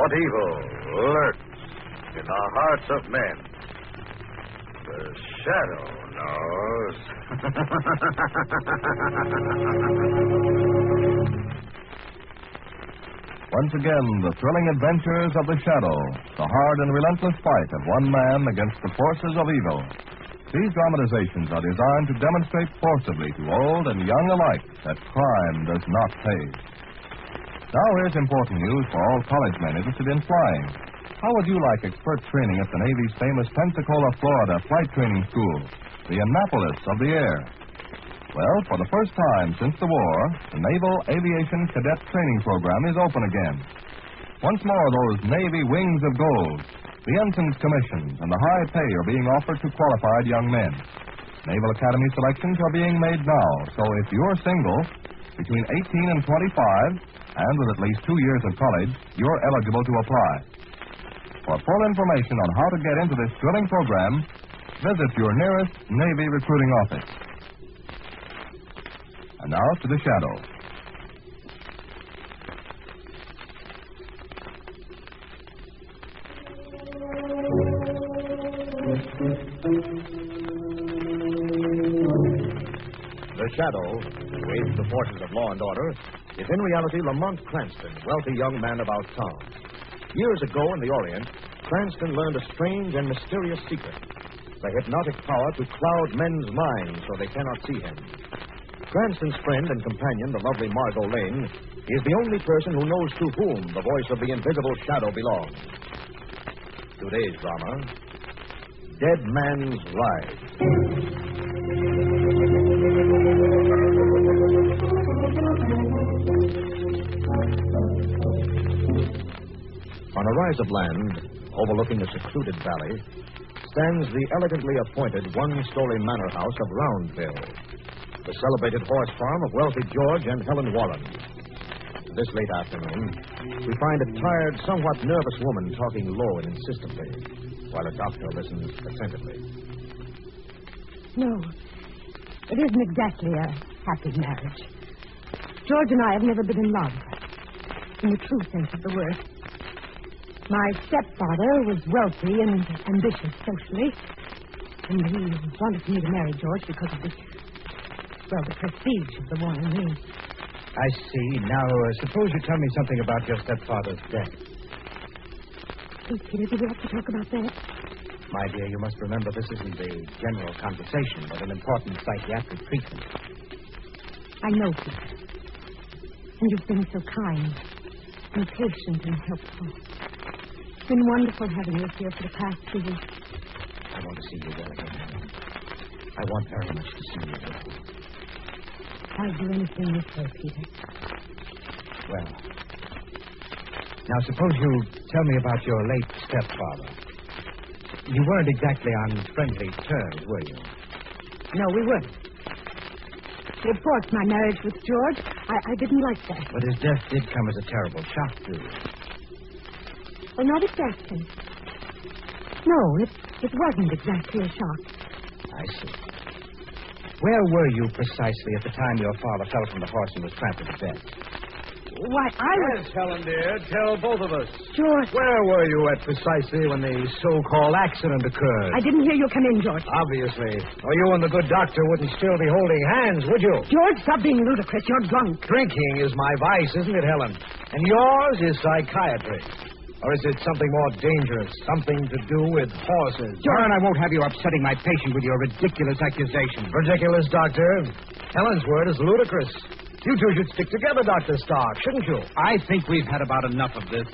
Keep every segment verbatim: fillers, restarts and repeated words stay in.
What evil lurks in the hearts of men? The Shadow knows. Once again, the thrilling adventures of the Shadow, the hard and relentless fight of one man against the forces of evil. These dramatizations are designed to demonstrate forcibly to old and young alike that crime does not pay. Now here's important news for all college men interested in flying. How would you like expert training at the Navy's famous Pensacola, Florida Flight Training School, the Annapolis of the air? Well, for the first time since the war, the Naval Aviation Cadet Training Program is open again. Once more, those Navy wings of gold, the ensign's commissions, and the high pay are being offered to qualified young men. Naval Academy selections are being made now, so if you're single, between eighteen and twenty-five, and with at least two years of college, you're eligible to apply. For full information on how to get into this thrilling program, visit your nearest Navy recruiting office. And now to the Shadow. The Shadow, who aids the forces of law and order, is in reality Lamont Cranston, wealthy young man about town. Years ago in the Orient, Cranston learned a strange and mysterious secret, the hypnotic power to cloud men's minds so they cannot see him. Cranston's friend and companion, the lovely Margot Lane, is the only person who knows to whom the voice of the invisible Shadow belongs. Today's drama, Dead Man's Ride. On a rise of land, overlooking a secluded valley, stands the elegantly appointed one-story manor house of Roundville, the celebrated horse farm of wealthy George and Helen Warren. This late afternoon, we find a tired, somewhat nervous woman talking low and insistently, while a doctor listens attentively. No, it isn't exactly a happy marriage. George and I have never been in love, in the true sense of the word. My stepfather was wealthy and ambitious socially, and he wanted me to marry George because of the, well, the prestige of the Warren name. I see. Now, uh, suppose you tell me something about your stepfather's death. Please, Peter, do we have to talk about that? My dear, you must remember this isn't a general conversation, but an important psychiatric treatment. I know, Peter. And you've been so kind and patient and helpful. It's been wonderful having you here for the past two weeks. I want to see you well again, Helen. I want very much to see you well. I'll do anything you say, Peter. Well, now suppose you tell me about your late stepfather. You weren't exactly on friendly terms, were you? No, we weren't. Of course, my marriage with George, I, I didn't like that. But his death did come as a terrible shock to you. Well, not exactly. No, it, it wasn't exactly a shock. I see. Where were you precisely at the time your father fell from the horse and was trampled to death? Why, I was... Yes, Helen, dear. Tell both of us. George... Where were you at precisely when the so-called accident occurred? I didn't hear you come in, George. Obviously. Or you and the good doctor wouldn't still be holding hands, would you? George, stop being ludicrous. You're drunk. Drinking is my vice, isn't it, Helen? And yours is psychiatry. Or is it something more dangerous? Something to do with horses? John, I won't have you upsetting my patient with your ridiculous accusation. Ridiculous, Doctor. Helen's word is ludicrous. You two should stick together, Doctor Stark, shouldn't you? I think we've had about enough of this.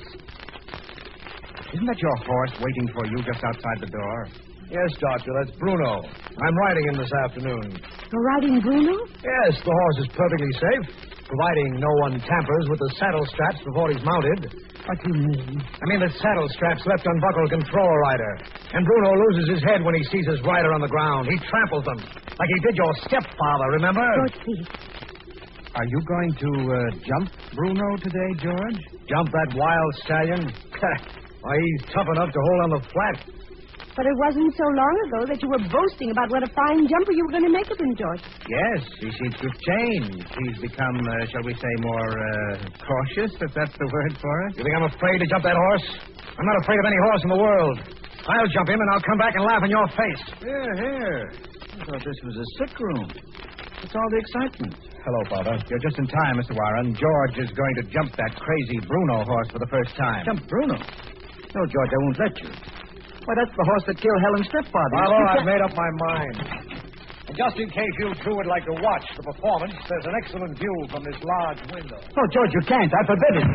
Isn't that your horse waiting for you just outside the door? Yes, Doctor, that's Bruno. I'm riding him this afternoon. You're riding Bruno? Yes, the horse is perfectly safe, providing no one tampers with the saddle straps before he's mounted. What do you mean? I mean the saddle straps left unbuckled control a rider. And Bruno loses his head when he sees his rider on the ground. He tramples them, like he did your stepfather, remember? George, please. Are you going to uh, jump Bruno today, George? Jump that wild stallion? Why, he's tough enough to hold on the flat. But it wasn't so long ago that you were boasting about what a fine jumper you were going to make of him, George. Yes, he seems to have changed. He's become, uh, shall we say, more uh, cautious, if that's the word for it. You think I'm afraid to jump that horse? I'm not afraid of any horse in the world. I'll jump him, and I'll come back and laugh in your face. Here, here. I thought this was a sick room. What's all the excitement? Hello, Father. You're just in time, Mister Warren. George is going to jump that crazy Bruno horse for the first time. Jump Bruno? No, George, I won't let you. Why, that's the horse that killed Helen's stepfather. Father, I've made up my mind. And just in case you two would like to watch the performance, there's an excellent view from this large window. Oh, George, you can't. I forbid it.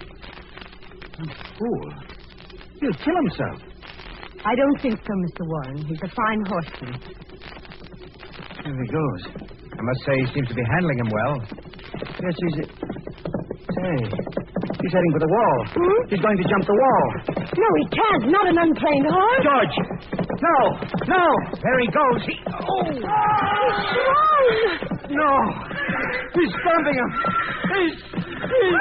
Fool. He'll kill himself. I don't think so, Mister Warren. He's a fine horseman. There he goes. I must say he seems to be handling him well. Yes, he's... A... Say, he's heading for the wall. Hmm? He's going to jump the wall. No, he can't. Not an untrained horse. George! No! No! There he goes. He... Oh! He's No! He's stomping him! He's... he's...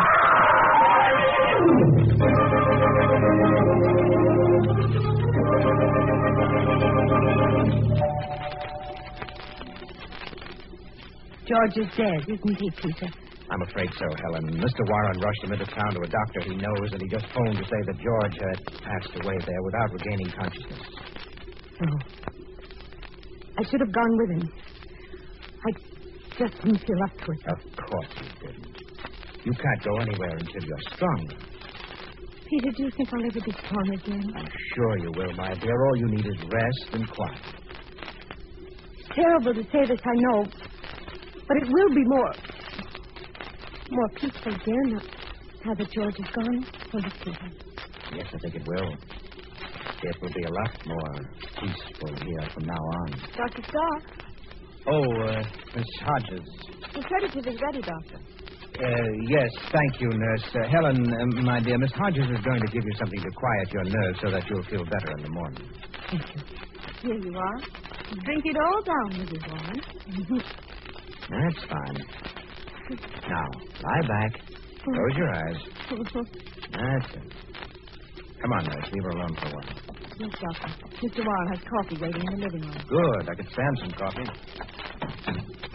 George is dead, isn't he, Peter? I'm afraid so, Helen. Mister Warren rushed him into town to a doctor he knows, and he just phoned to say that George had passed away there without regaining consciousness. Oh. I should have gone with him. I just didn't feel up to it. Of course you didn't. You can't go anywhere until you're strong. Peter, do you think I'll ever be strong again? I'm sure you will, my dear. All you need is rest and quiet. It's terrible to say this, I know. But it will be more... more peaceful again now that George is gone. Won't it, Peter? Yes, I think it will. It will be a lot more peaceful here from now on. Doctor Stark. Oh, uh, Miss Hodges. The sedative is ready, Doctor. Uh, yes, thank you, nurse. Uh, Helen, uh, my dear, Miss Hodges is going to give you something to quiet your nerves so that you'll feel better in the morning. Thank you. Here you are. Drink it all down, Missus Warren. That's fine. Now, lie back. Close your eyes. That's it. Come on, nurse. Leave her alone for a while. Yes, Doctor. Mister Warren has coffee waiting in the living room. Good. I could stand some coffee.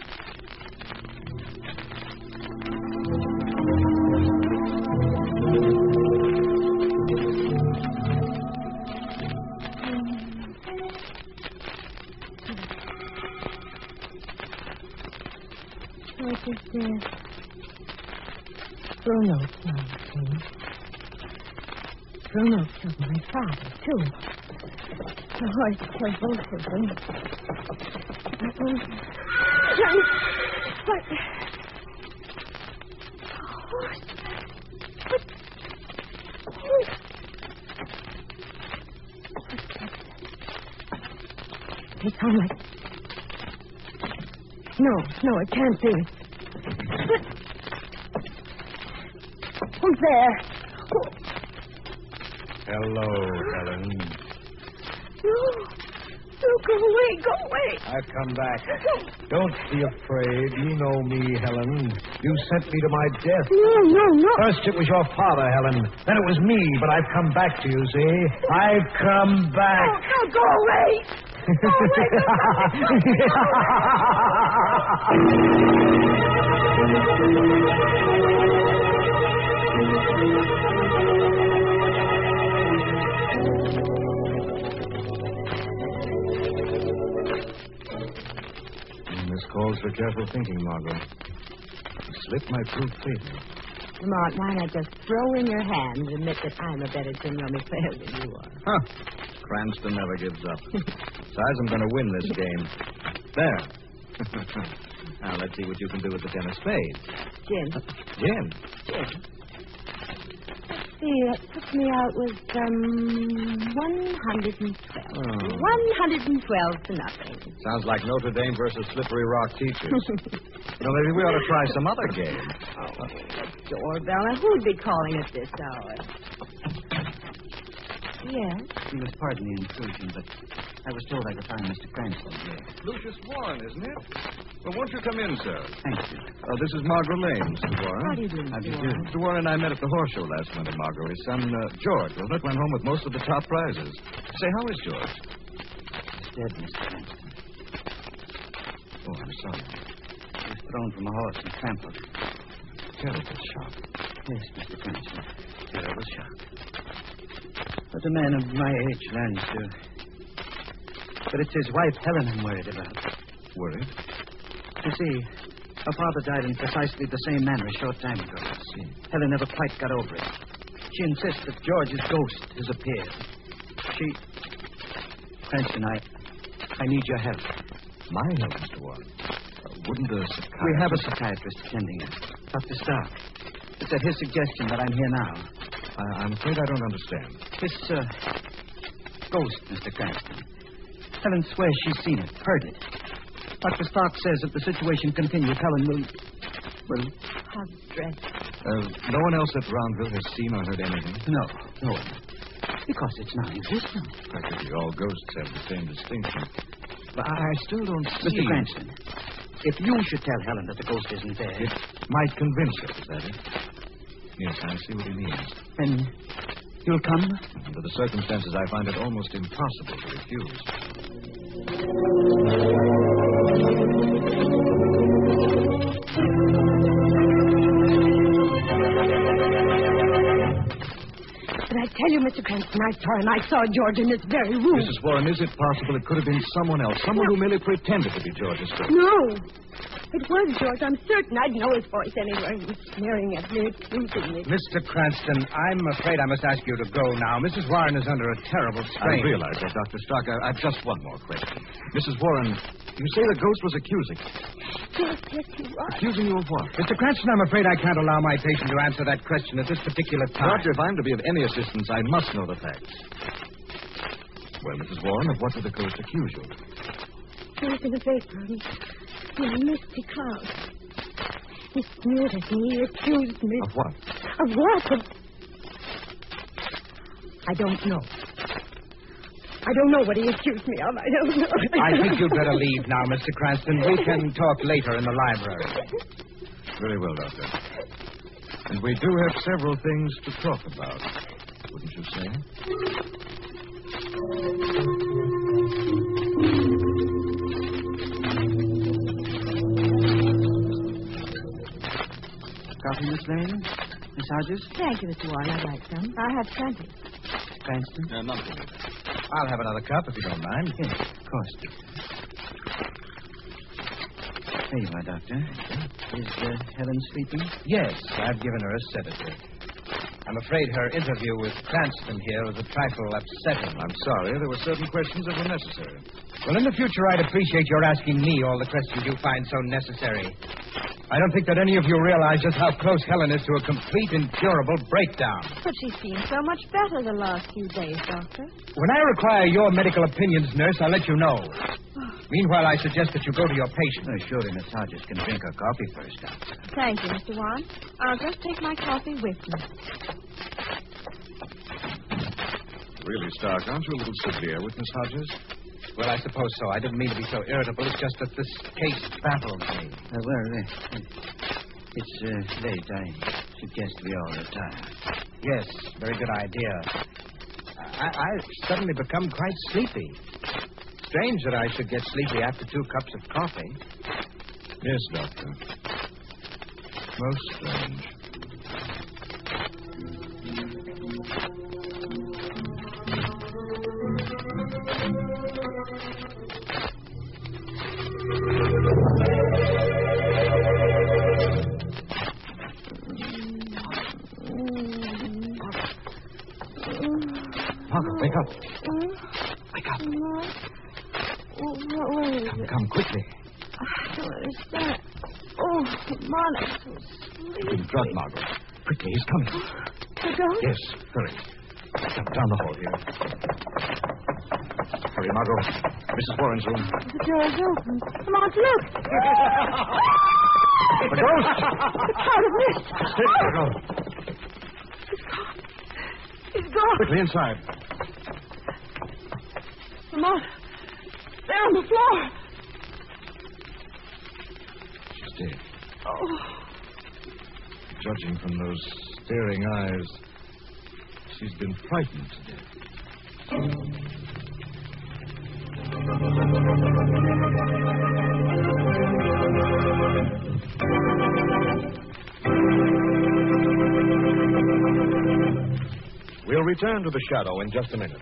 What is this? Bruno killed him. Bruno killed my father, too. The horse killed both of them. Uh-oh. Johnny! What? A horse? What? Horse? They sound like... No, no, it can't be. But... Who's there? Who... Hello, Helen. No. No, go away, go away. I've come back. Don't be afraid. You know me, Helen. You sent me to my death. No, no, no. First it was your father, Helen. Then it was me, but I've come back to you, see? I've come back. No, no, go away. Go This calls for careful thinking, Margot. You slipped my proof favor. Lamont, why not just throw in your hand and admit that I'm a better criminal player than you are? Huh. Cranston never gives up. Besides, I'm going to win this game. There. Now, let's see what you can do with the ten of spades. Jim. Jim? Jim. See, that took me out with, um, one hundred twelve. Oh. one hundred twelve to nothing. Sounds like Notre Dame versus Slippery Rock teachers. You know, maybe we ought to try some other game. Oh, the doorbell. Now, who'd be calling at this hour? Yes? You must pardon the intrusion, but I was told I could find Mister Cranston here. Lucius Warren, isn't it? Well, won't you come in, sir? Thank you. Oh, this is Margot Lane, Mister Warren. How do you do, How do you Mister do? Warren? Mister Warren and I met at the horse show last winter, Margot. His son, uh, George, wasn't it, went home with most of the top prizes. Say, how is George? dead, Mister Cranston. Oh, I'm sorry. He was thrown from a horse and trampled. Terrible shock. Yes, Mister Cranston. Terrible shock. But a man of my age learns to. But it's his wife, Helen, I'm worried about. Worried? You see, her father died in precisely the same manner a short time ago. I see. Helen never quite got over it. She insists that George's ghost has appeared. She... Cranston, I... I need your help. My help, Mister Warren. Uh, wouldn't a psychiatrist... We have a psychiatrist attending us, Doctor Stark. It's at his suggestion that I'm here now. I- I'm afraid I don't understand. This, uh... ghost, Mister Cranston. Helen swears she's seen it, heard it. Doctor Stark says if the situation continues, Helen will... will... How dreadful. Uh, no one else at Roundville has seen or heard anything? No, no one. Because it's non-existent. Practically all ghosts have the same distinction. But I, I still don't see... Mister Cranston, if you should tell Helen that the ghost isn't there... It might convince her, is that it? Yes, I see what he means. Then you'll come? Under the circumstances, I find it almost impossible to refuse. But I tell you, Mister Cranston, I saw him. I saw George in this very room. Missus Warren, is it possible it could have been someone else? Someone No. who merely pretended to be George's ghost? No. It was George. I'm certain. I'd know his voice anywhere. He was sneering at me, accusing me. Mister Cranston, I'm afraid I must ask you to go now. Missus Warren is under a terrible I strain. realize that, Doctor Stark. I, I've just one more question. Missus Warren, you say the ghost was accusing you. Yes, yes, he was. Accusing you of what? Mister Cranston, I'm afraid I can't allow my patient to answer that question at this particular time. Doctor, if I'm to be of any assistance, I must know the facts. Well, Missus Warren, of what did the ghost accuse you? He was in a vapor, in in a misty cloud. He sneered at me. He accused me. Of what? Of what? Of... I don't know. I don't know what he accused me of. I don't know. I think you'd better leave now, Mister Cranston. We can talk later in the library. Very well, Doctor. And we do have several things to talk about, wouldn't you say? Coffee, Miss Lane? Miss Hodges? Thank you, Mister Warren. I'd like some. I have plenty. Cranston? Uh, nothing. I'll have another cup if you don't mind. Yes, of course. There you are, Doctor. Is uh, Helen sleeping? Yes, I've given her a sedative. I'm afraid her interview with Cranston here was a trifle upsetting. I'm sorry. There were certain questions that were necessary. Well, in the future, I'd appreciate your asking me all the questions you find so necessary. I don't think that any of you realize just how close Helen is to a complete, incurable breakdown. But she seems so much better the last few days, Doctor. When I require your medical opinions, nurse, I'll let you know. Meanwhile, I suggest that you go to your patient. Oh, surely Miss Hodges can drink her coffee first, Doctor. Thank you, Mister Warren. I'll just take my coffee with me. Really, Stark, aren't you a little severe with Miss Hodges? Well, I suppose so. I didn't mean to be so irritable. It's just that this case baffles me. Uh, well, uh, it's uh, late. I suggest we all retire. Yes, very good idea. I, I've suddenly become quite sleepy. Strange that I should get sleepy after two cups of coffee. Yes, Doctor. Most strange. Margaret, wake up. Wake up. Oh, what was it? Come, come, quickly. I don't understand. Oh, Monica, so You've been sleepy. drugged, Margaret. Quickly, he's coming. The ghost? Yes, hurry. Down, down the hall here. Hurry, Margot. Missus Warren's room. The door is open. Come on, look. The ghost! The cloud of mist. Stay, Margot. He's gone. Quickly inside. Lamont, there on the floor. She's dead. Oh, Judging from those staring eyes, she's been frightened to death. return to the shadow in just a minute.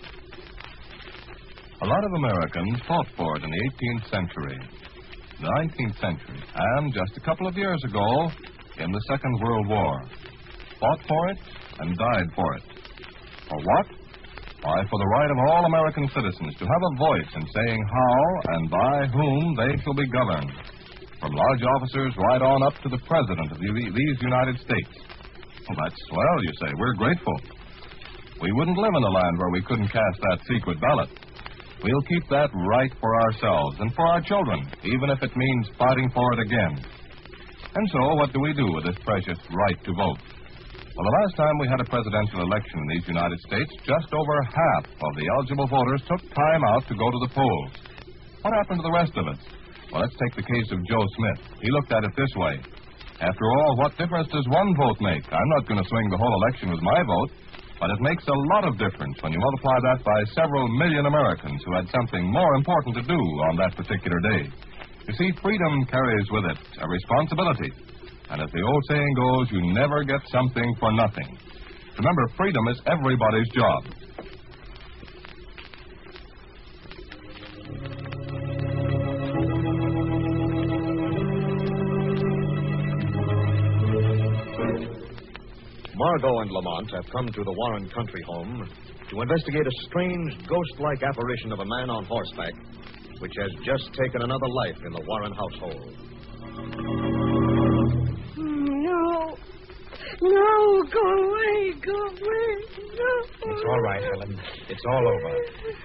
A lot of Americans fought for it in the eighteenth century, the nineteenth century, and just a couple of years ago in the Second World War. Fought for it and died for it. For what? Why, for the right of all American citizens to have a voice in saying how and by whom they shall be governed. From large officers right on up to the President of the, these United States. Well, that's swell, you say. We're grateful. We wouldn't live in a land where we couldn't cast that secret ballot. We'll keep that right for ourselves and for our children, even if it means fighting for it again. And so, what do we do with this precious right to vote? Well, the last time we had a presidential election in these United States, just over half of the eligible voters took time out to go to the polls. What happened to the rest of us? Well, let's take the case of Joe Smith. He looked at it this way. After all, what difference does one vote make? I'm not going to swing the whole election with my vote, but it makes a lot of difference when you multiply that by several million Americans who had something more important to do on that particular day. You see, freedom carries with it a responsibility. And as the old saying goes, you never get something for nothing. Remember, freedom is everybody's job. Margot and Lamont have come to the Warren country home to investigate a strange, ghost-like apparition of a man on horseback, which has just taken another life in the Warren household. No. No, go away, go away. No. It's all right, Helen. It's all over.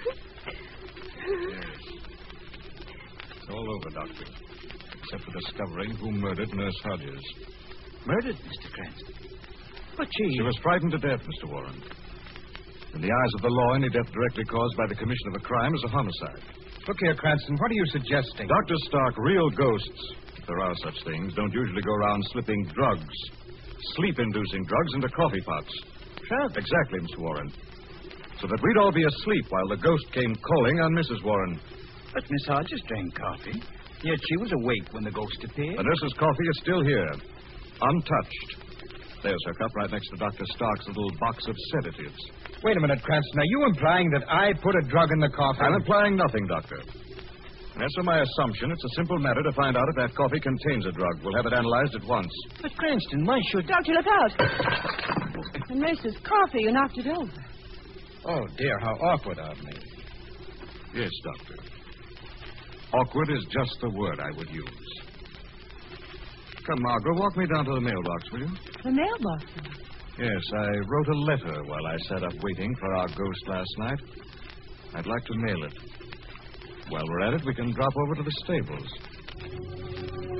Yes. It's all over, Doctor. Except for discovering who murdered Nurse Hodges. Murdered, Mister Cranston? But she... She was frightened to death, Mister Warren. In the eyes of the law, any death directly caused by the commission of a crime is a homicide. Look here, Cranston, what are you suggesting? Doctor Stark, real ghosts, if there are such things, don't usually go around slipping drugs, sleep-inducing drugs into coffee pots. Sure. Exactly, Mister Warren. So that we'd all be asleep while the ghost came calling on Missus Warren. But Miss Hodges drank coffee. Yet she was awake when the ghost appeared. The nurse's coffee is still here, untouched. There's her cup right next to Doctor Stark's little box of sedatives. Wait a minute, Cranston. Are you implying that I put a drug in the coffee? I'm implying nothing, Doctor. As for my assumption, it's a simple matter to find out if that coffee contains a drug. We'll have it analyzed at once. But Cranston, why should... Doctor, look out. The nurse's coffee, you knocked it over. Oh, dear, how awkward of me. Yes, Doctor. Awkward is just the word I would use. Come, Margot, walk me down to the mailbox, will you? The mailbox? Yes, I wrote a letter while I sat up waiting for our ghost last night. I'd like to mail it. While we're at it, we can drop over to the stables.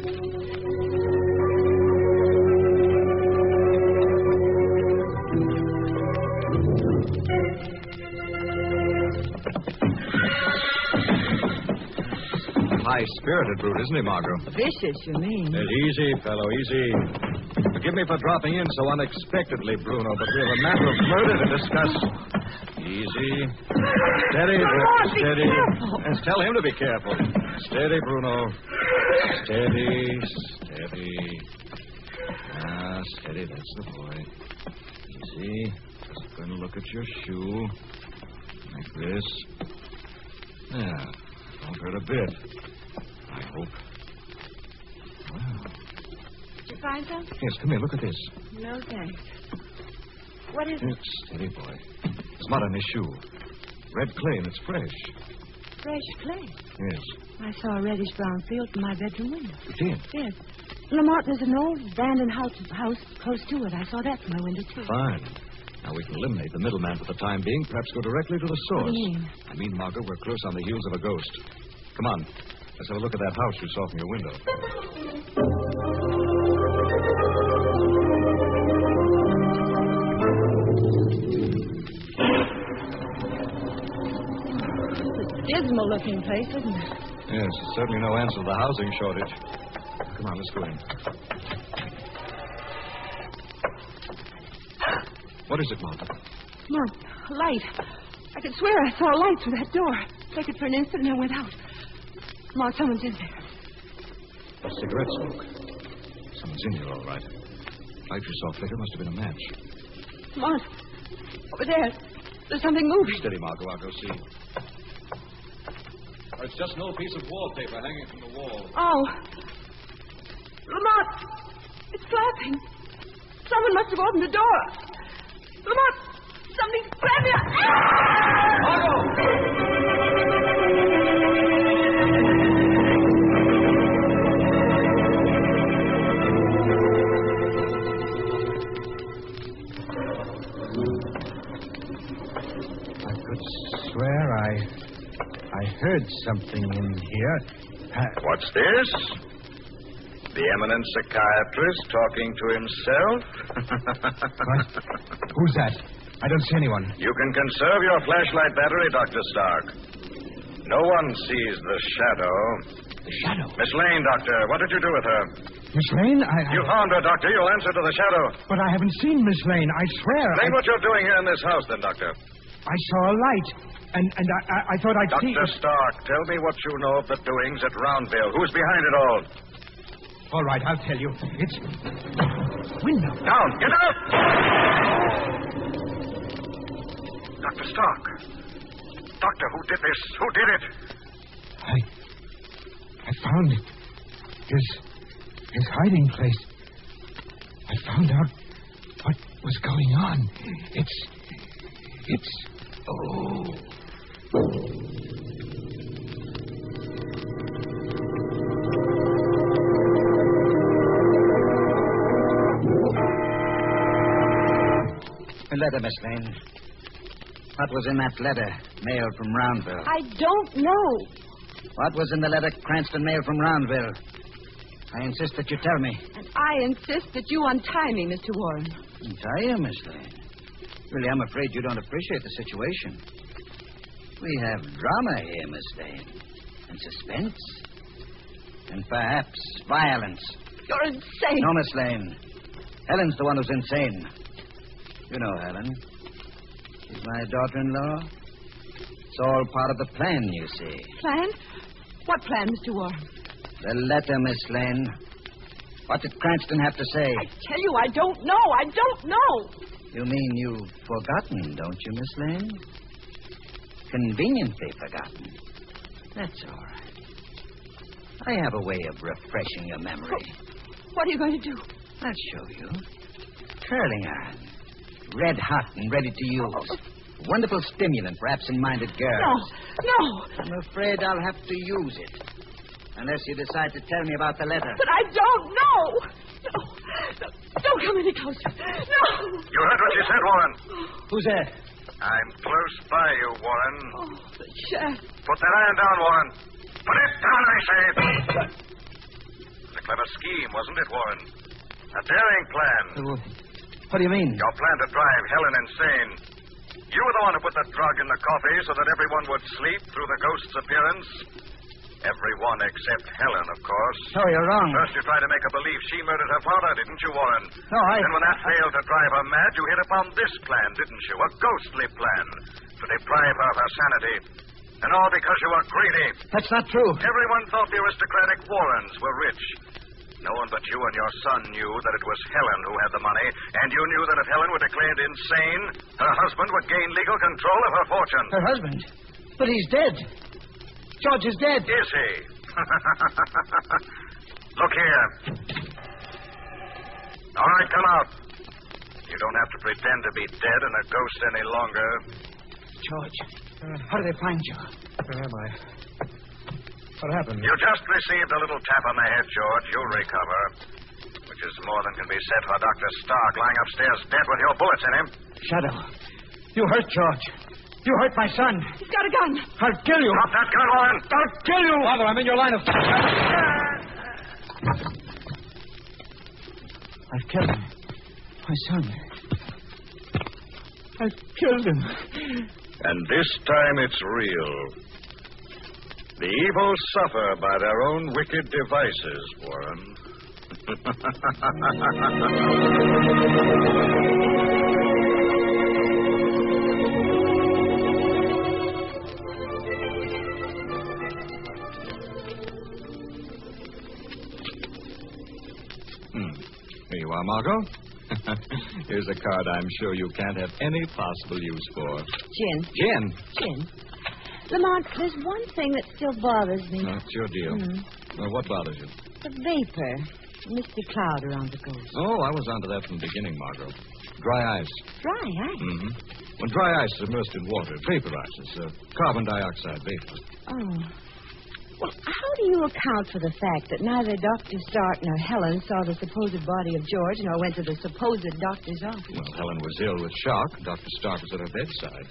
High-spirited brute, isn't he, Margot? Vicious, you mean? Uh, easy, fellow, easy. Forgive me for dropping in so unexpectedly, Bruno, but we have a matter of murder to discuss. Easy. Steady, Bruno, steady. Yes, tell him to be careful. Steady, Bruno. Steady, steady. Ah, steady, that's the boy. Easy. Just going to look at your shoe. Like this. Yeah, don't hurt a bit. I hope. Wow. Did you find something? Yes, come here, look at this. No, thanks. What is it? Yes, steady, boy. It's mud on his shoe. Red clay, and it's fresh. Fresh clay. Yes. I saw a reddish-brown field from my bedroom window. You did? Yes. Lamont, there's an old abandoned house, house close to it. I saw that from my window, too. Fine. Now, we can eliminate the middleman for the time being, perhaps go directly to the source. What do you mean? I mean, Margot, we're close on the heels of a ghost. Come on. Let's have a look at that house you saw from your window. Dismal-looking place, isn't it? Yes, certainly no answer to the housing shortage. Come on, let's go in. What is it, Martha? Mark, a light. I could swear I saw a light through that door. Took it for an instant and then went out. Mark, someone's in there. A cigarette smoke. Someone's in here, all right. Light you saw flicker must have been a match. Mark, Over there. There's something moving. Steady, Margot. I'll go see. Oh, it's just an old piece of wallpaper hanging from the wall. Oh. Lamont! It's flapping. Someone must have opened the door. Lamont! Something's grabbing you. Margot! I could swear I... I heard something in here. Uh, What's this? The eminent psychiatrist talking to himself? what? Who's that? I don't see anyone. You can conserve your flashlight battery, Doctor Stark. No one sees the shadow. The shadow? Miss Lane, Doctor, what did you do with her? Miss Lane? I, I... You found her, Doctor. You'll answer to the shadow. But I haven't seen Miss Lane. I swear. Explain I... what you're doing here in this house, then, Doctor. I saw a light, and, and I, I, I thought I'd see... Doctor Stark, tell me what you know of the doings at Roundville. Who's behind it all? All right, I'll tell you. It's... window. Down! Get out! Doctor Stark. Doctor, who did this? Who did it? I... I found his... his hiding place. I found out what was going on. It's... It's... Oh... A letter, Miss Lane. What was in that letter, mailed from Roundville? I don't know. What was in the letter Cranston mailed from Roundville? I insist that you tell me. And I insist that you untie me, Mister Warren. Untie you, Miss Lane? Really, I'm afraid you don't appreciate the situation. We have drama here, Miss Lane. And suspense. And perhaps violence. You're insane. No, Miss Lane. Helen's the one who's insane. You know Helen. She's my daughter-in-law. It's all part of the plan, you see. Plan? What plan, Mister Warren? The letter, Miss Lane. What did Cranston have to say? I tell you, I don't know. I don't know. You mean you've forgotten, don't you, Miss Lane? Conveniently forgotten. That's all right. I have a way of refreshing your memory. What are you going to do? I'll show you. Curling iron. Red hot and ready to use. Oh. Wonderful stimulant for absent-minded girls. No, no. I'm afraid I'll have to use it. Unless you decide to tell me about the letter. But I don't know. No, no. Don't come any closer. No. You heard what she said, Warren. Who's there? I'm close by you, Warren. Oh, the shaft. Put that iron down, Warren. Put it down, I say. It was a clever scheme, wasn't it, Warren? A daring plan. What do you mean? Your plan to drive Helen insane. You were the one who put the drug in the coffee so that everyone would sleep through the ghost's appearance. Everyone except Helen, of course. No, you're wrong. First you tried to make her believe she murdered her father, didn't you, Warren? No, I... Then when that failed to drive her mad, you hit upon this plan, didn't you? A ghostly plan to deprive her of her sanity. And all because you were greedy. That's not true. Everyone thought the aristocratic Warrens were rich. No one but you and your son knew that it was Helen who had the money, and you knew that if Helen were declared insane, her husband would gain legal control of her fortune. Her husband? But he's dead. George is dead. Is he? Look here. All right, come out. You don't have to pretend to be dead and a ghost any longer. George, uh, how did they find you? Where am I? What happened? You just received a little tap on the head, George. You'll recover. Which is more than can be said for Doctor Stark lying upstairs dead with your bullets in him. Shadow, you hurt George. You hurt my son. He's got a gun. I'll kill you. Drop that gun, Warren. I'll kill you. Father, I'm in your line of... I've killed him. My son. I've killed him. And this time it's real. The evil suffer by their own wicked devices, Warren. hmm. Here you are, Margot. Here's a card I'm sure you can't have any possible use for. Gin. Gin? Gin. Lamont, there's one thing that still bothers me. That's your deal. Mm. Well, what bothers you? The vapor. Misty cloud around the ghost. Oh, I was onto that from the beginning, Margot. Dry ice. Dry ice? Mm-hmm. When dry ice is immersed in water, it vaporizes. Uh, carbon dioxide vapor. Oh. Well, how do you account for the fact that neither Doctor Stark nor Helen saw the supposed body of George nor went to the supposed doctor's office? Well, Helen was ill with shock. Doctor Stark was at her bedside.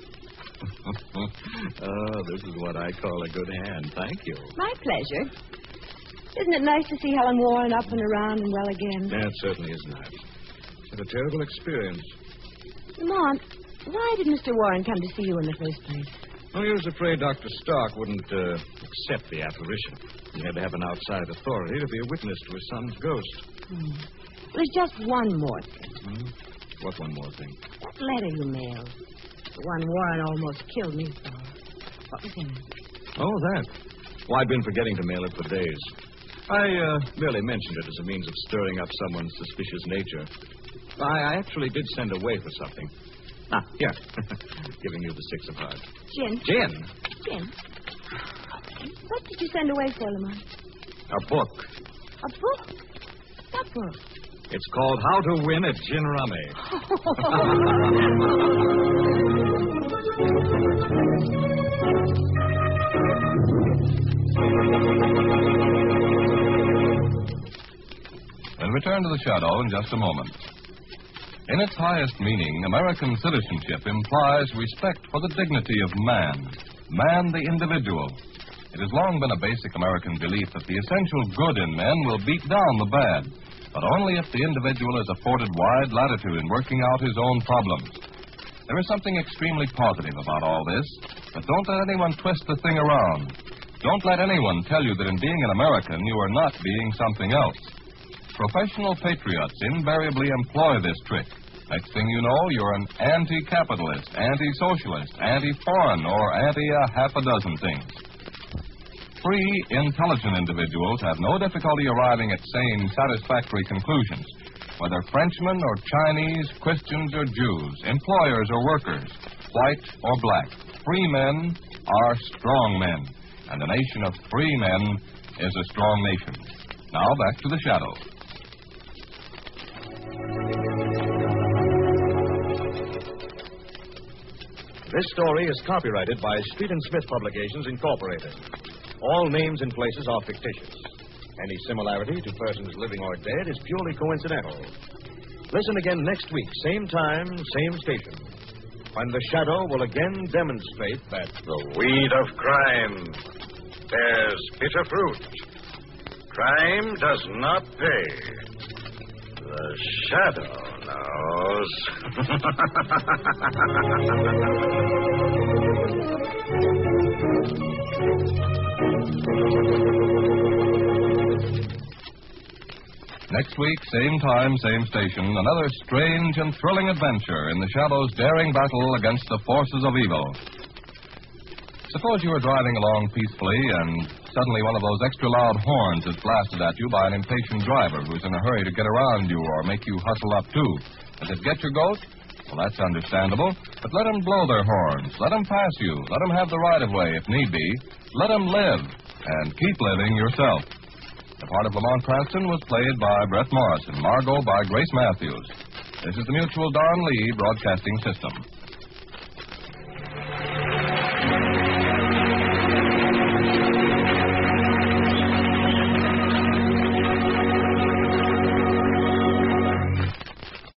Oh, this is what I call a good hand. Thank you. My pleasure. Isn't it nice to see Helen Warren up and around and well again? Yeah, it certainly is nice. It's a terrible experience. Lamont, why did Mister Warren come to see you in the first place? Well, he was afraid Doctor Stark wouldn't uh, accept the apparition. He had to have an outside authority to be a witness to his son's ghost. Hmm. There's just one more thing. Hmm? What one more thing? That letter you mailed. The one Warren almost killed me for. What was in it? Oh, that. Well, I'd been forgetting to mail it for days. I uh, merely mentioned it as a means of stirring up someone's suspicious nature. I, I actually did send away for something. Ah, here. Giving you the six of hearts. Gin. Gin? Gin. What did you send away for, Lamont? A book. A book? What book? It's called How to Win at Gin Rummy. We'll return to the Shadow in just a moment. In its highest meaning, American citizenship implies respect for the dignity of man, man the individual. It has long been a basic American belief that the essential good in men will beat down the bad, but only if the individual is afforded wide latitude in working out his own problems. There is something extremely positive about all this, but don't let anyone twist the thing around. Don't let anyone tell you that in being an American, you are not being something else. Professional patriots invariably employ this trick. Next thing you know, you're an anti-capitalist, anti-socialist, anti-foreign, or anti-a-half a dozen things. Free, intelligent individuals have no difficulty arriving at sane, satisfactory conclusions. Whether Frenchmen or Chinese, Christians or Jews, employers or workers, white or black, free men are strong men. And a nation of free men is a strong nation. Now back to the Shadow. This story is copyrighted by Street and Smith Publications, Incorporated. All names and places are fictitious. Any similarity to persons living or dead is purely coincidental. Listen again next week, same time, same station, when the Shadow will again demonstrate that the weed of crime bears bitter fruit. Crime does not pay. The Shadow knows. Next week, same time, same station, another strange and thrilling adventure in the Shadow's daring battle against the forces of evil. Suppose you are driving along peacefully and suddenly one of those extra loud horns is blasted at you by an impatient driver who's in a hurry to get around you or make you hustle up too. Does it get your goat? Well, that's understandable. But let them blow their horns. Let them pass you. Let them have the right-of-way if need be. Let them live. And keep living yourself. The part of Lamont Cranston was played by Brett Morrison, Margot by Grace Matthews. This is the Mutual Don Lee Broadcasting System.